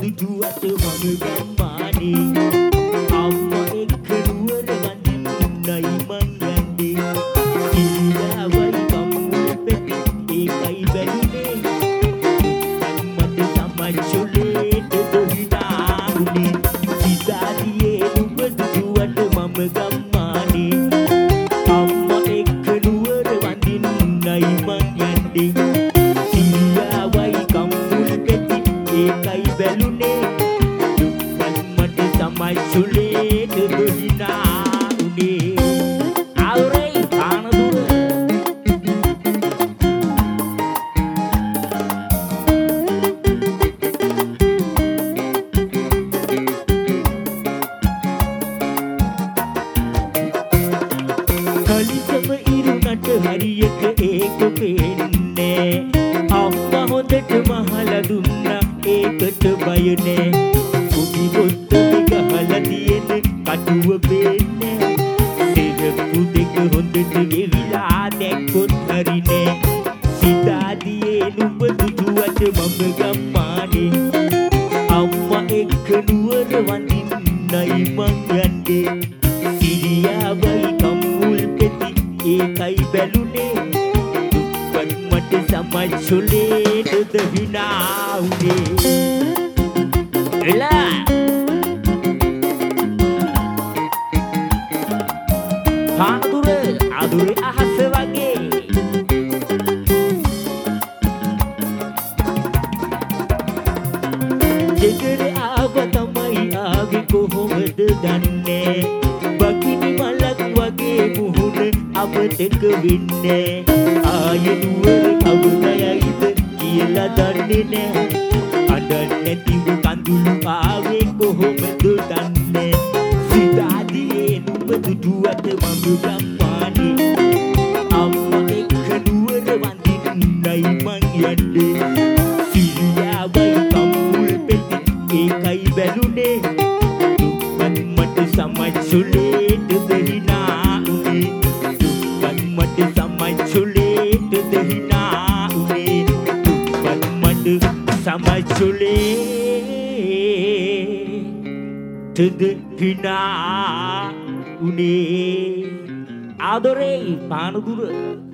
දුටුවට මම ගම්මානේ අම්මා එක්ක නුවර වඳින්නයි මං යන්නේ ඉරියාවයි කම්මුල් පෙති ඒකයි බැලුනේ මට තමයි චොලේට දොහිනා උනේ සිතාදියේ නුඹ දුටුවට මම ගම්මානේ අම්මා එක්ක නුවර වඳින්නයි මං යන්නේ ඉරියාවයි කම්මුල් පෙති ඒකයි බැලුනේ මට තමයි චොලේට දොහිනා උනේ ආවරේ පානදුර කලිසම ඉරුණට හරියට ඒක පේන්නේ අම්මා හොඳට මහලා දුන්නා ඒකට බය නෑ කුඩි පොත්තේ ගහලා තියෙන කටුව පේන්නේ දෙරපු දෙක හොඳට ගෙවිලා දැක්කොත් හරිනේ සිතාදියේ නුඹ දුටුවට මම ගම්මානේ අම්මා එක්ක නුවර වඳින්නයි මං යන්නේ ඉරියාවයි කම්මුල් පෙති ඒකයි බැලුනේ දුප්පත් මට සමයි චොලේට දොහිනා උනේ එලා පානදුර අදුරේ අහස වගේ ජෙගර ආව තමයි ආවේ කොහොමද දන්නේ බකිනි මලක් වගේ මුහුණ අපතක වෙන්නේ ආයෙ නුවර කවුරුයයිද කියලා දන්නේ නෑ අඬන්නේ නැතිව කඳුළු ආවේ කොහොමද දන්නේ සිතාදියේ නුඹ දුටුවට මම ගම්මානේ අම්මා එක්ක නුවර වඳින්නයි මං යන්නේ සිරියාවයි කම්මුල් පෙති ඒකයි බැලුනේ දුප්පත් මට සමයි චොලේට දොහිනා උනේ දුප්පත් මට සමයි චොලේට දොහිනා උනේ දුප්පත් මට සමයි චොලේට දොහිනා උනේ ආදරේ පානදුර